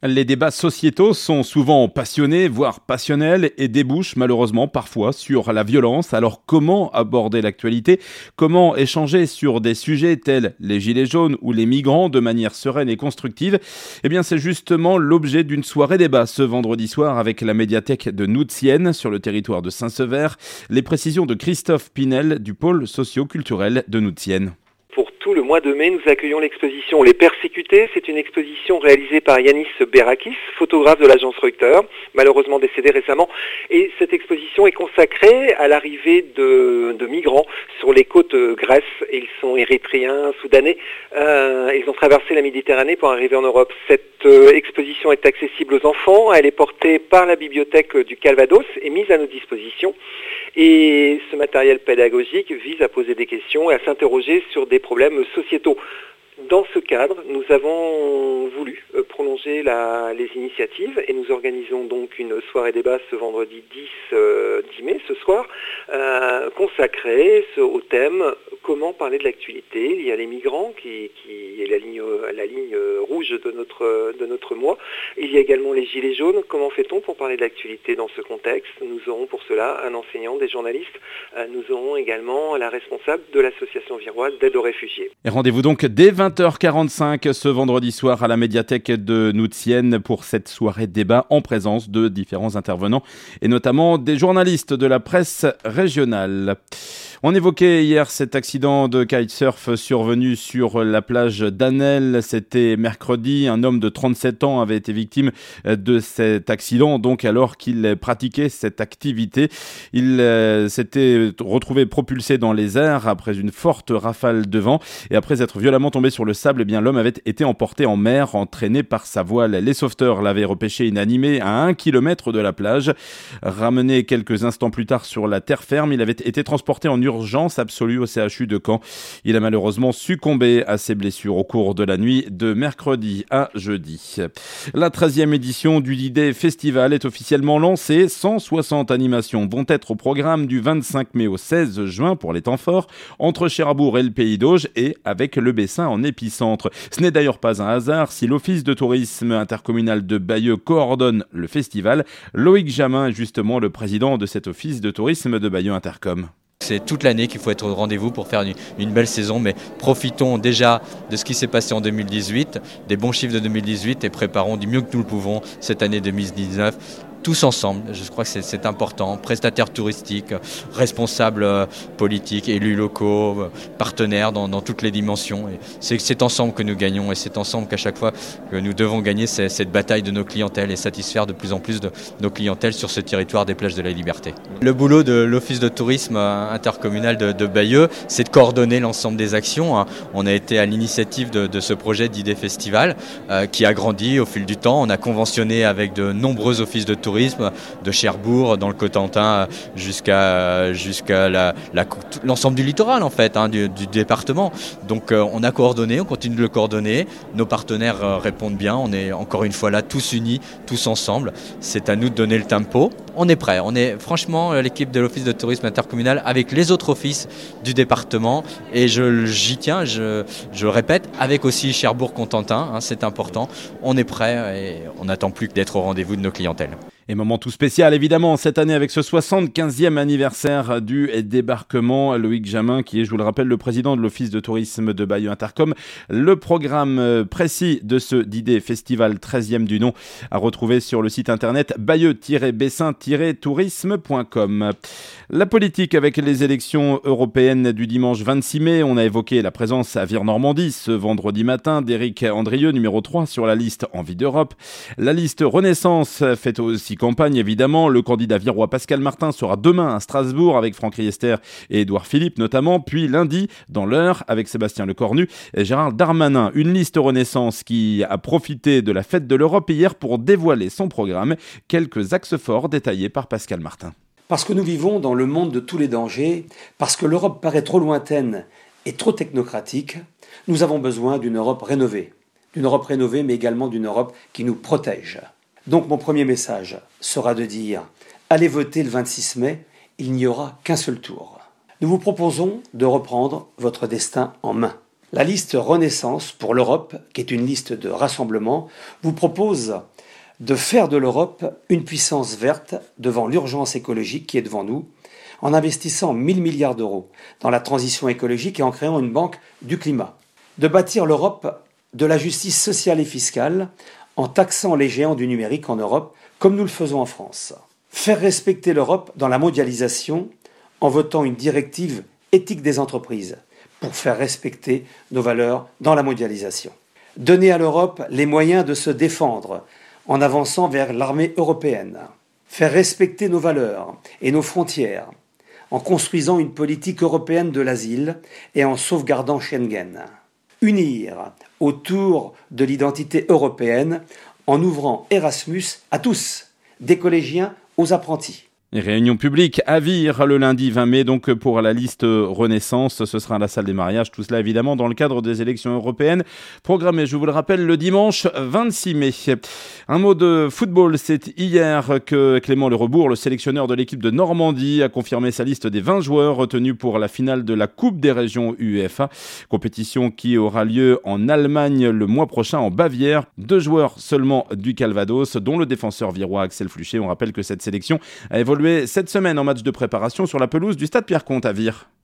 Les débats sociétaux sont souvent passionnés, voire passionnels, et débouchent malheureusement parfois sur la violence. Alors comment aborder l'actualité ? Comment échanger sur des sujets tels les gilets jaunes ou les migrants de manière sereine et constructive ? Eh bien c'est justement l'objet d'une soirée débat ce vendredi soir avec la médiathèque de Noutienne sur le territoire de Saint-Sever. Les précisions de Christophe Pinel du pôle socio-culturel de Noutienne. Pour tout le mois de mai, nous accueillons l'exposition Les Persécutés. C'est une exposition réalisée par Yanis Berakis, photographe de l'agence Reuters, malheureusement décédé récemment. Et cette exposition est consacrée à l'arrivée de migrants sur les côtes grecques. Ils sont érythréens, soudanais. Ils ont traversé la Méditerranée pour arriver en Europe. Cette exposition est accessible aux enfants. Elle est portée par la bibliothèque du Calvados et mise à notre disposition. Et ce matériel pédagogique vise à poser des questions et à s'interroger sur des problèmes sociétaux. Dans ce cadre, nous avons voulu prolonger les initiatives et nous organisons donc une soirée débat ce vendredi 10 mai, ce soir, consacrée au thème « Comment parler de l'actualité ?» Il y a les migrants qui est la ligne rouge de notre mois. Il y a également les gilets jaunes. Comment fait-on pour parler de l'actualité dans ce contexte ? Nous aurons pour cela un enseignant, des journalistes. Nous aurons également la responsable de l'association viroise d'aide aux réfugiés. Et rendez-vous donc dès 20h45 ce vendredi soir à la médiathèque de Noutienne pour cette soirée débat en présence de différents intervenants et notamment des journalistes de la presse régionale. On évoquait hier cet accident de kitesurf survenu sur la plage d'Anelle. C'était mercredi. Un homme de 37 ans avait été victime de cet accident, donc alors qu'il pratiquait cette activité. Il s'était retrouvé propulsé dans les airs après une forte rafale de vent et après être violemment tombé sur le sable, eh bien l'homme avait été emporté en mer, entraîné par sa voile. Les sauveteurs l'avaient repêché inanimé à 1 km de la plage. Ramené quelques instants plus tard sur la terre ferme, il avait été transporté en urgence absolue au CHU de Caen. Il a malheureusement succombé à ses blessures au cours de la nuit de mercredi à jeudi. La 13e édition du D-Day Festival est officiellement lancée. 160 animations vont être au programme du 25 mai au 16 juin pour les temps forts, entre Cherbourg et le Pays d'Auge et avec le Bessin en épicentre. Ce n'est d'ailleurs pas un hasard si l'Office de tourisme intercommunal de Bayeux coordonne le festival. Loïc Jamin est justement le président de cet office de tourisme de Bayeux Intercom. C'est toute l'année qu'il faut être au rendez-vous pour faire une belle saison, mais profitons déjà de ce qui s'est passé en 2018, des bons chiffres de 2018 et préparons du mieux que nous le pouvons cette année 2019. Tous ensemble, je crois que c'est important, prestataires touristiques, responsables politiques, élus locaux, partenaires dans toutes les dimensions. Et c'est ensemble que nous gagnons et c'est ensemble qu'à chaque fois que nous devons gagner cette bataille de nos clientèles et satisfaire de plus en plus de nos clientèles sur ce territoire des plages de la Liberté. Le boulot de l'Office de tourisme intercommunal de Bayeux, c'est de coordonner l'ensemble des actions. On a été à l'initiative de ce projet D-Day Festival qui a grandi au fil du temps. On a conventionné avec de nombreux offices de tourisme de Cherbourg, dans le Cotentin, jusqu'à l'ensemble du littoral en fait, du département. Donc on a coordonné, on continue de le coordonner. Nos partenaires répondent bien. On est encore une fois là, tous unis, tous ensemble. C'est à nous de donner le tempo. On est prêts. On est franchement l'équipe de l'Office de tourisme intercommunal avec les autres offices du département. Et j'y tiens, je le répète, avec aussi Cherbourg-Cotentin. C'est important. On est prêts et on n'attend plus que d'être au rendez-vous de nos clientèles. Et moment tout spécial évidemment cette année avec ce 75e anniversaire du débarquement. Loïc Jamin qui est, je vous le rappelle, le président de l'Office de tourisme de Bayeux Intercom. Le programme précis de ce D-Day Festival 13e du nom à retrouver sur le site internet bayeux-bessin-tourisme.com. La politique avec les élections européennes du dimanche 26 mai. On a évoqué la présence à Vire-Normandie ce vendredi matin d'Éric Andrieux, numéro 3 sur la liste Envie d'Europe. La liste Renaissance fait aussi campagne évidemment. Le candidat virois Pascal Martin sera demain à Strasbourg avec Franck Riester et Édouard Philippe notamment, puis lundi dans l'Eure avec Sébastien Lecornu et Gérald Darmanin. Une liste Renaissance qui a profité de la fête de l'Europe hier pour dévoiler son programme. Quelques axes forts détaillés par Pascal Martin. Parce que nous vivons dans le monde de tous les dangers, parce que l'Europe paraît trop lointaine et trop technocratique, nous avons besoin d'une Europe rénovée. D'une Europe rénovée, mais également d'une Europe qui nous protège. Donc mon premier message sera de dire « Allez voter le 26 mai, il n'y aura qu'un seul tour ». Nous vous proposons de reprendre votre destin en main. La liste Renaissance pour l'Europe, qui est une liste de rassemblement, vous propose de faire de l'Europe une puissance verte devant l'urgence écologique qui est devant nous, en investissant 1 000 milliards d'euros dans la transition écologique et en créant une banque du climat. De bâtir l'Europe de la justice sociale et fiscale en taxant les géants du numérique en Europe, comme nous le faisons en France. Faire respecter l'Europe dans la mondialisation en votant une directive éthique des entreprises pour faire respecter nos valeurs dans la mondialisation. Donner à l'Europe les moyens de se défendre en avançant vers l'armée européenne. Faire respecter nos valeurs et nos frontières en construisant une politique européenne de l'asile et en sauvegardant Schengen. Unir autour de l'identité européenne en ouvrant Erasmus à tous, des collégiens aux apprentis. Et réunion publique à Vire le lundi 20 mai, donc pour la liste Renaissance, ce sera à la salle des mariages, tout cela évidemment dans le cadre des élections européennes programmées, je vous le rappelle, le dimanche 26 mai. Un mot de football, c'est hier que Clément Lerebourg, le sélectionneur de l'équipe de Normandie, a confirmé sa liste des 20 joueurs retenus pour la finale de la Coupe des régions UEFA, compétition qui aura lieu en Allemagne le mois prochain en Bavière. 2 joueurs seulement du Calvados, dont le défenseur virois Axel Flucher. On rappelle que cette sélection a évolué cette semaine en match de préparation sur la pelouse du Stade Pierre-Comte à Vire.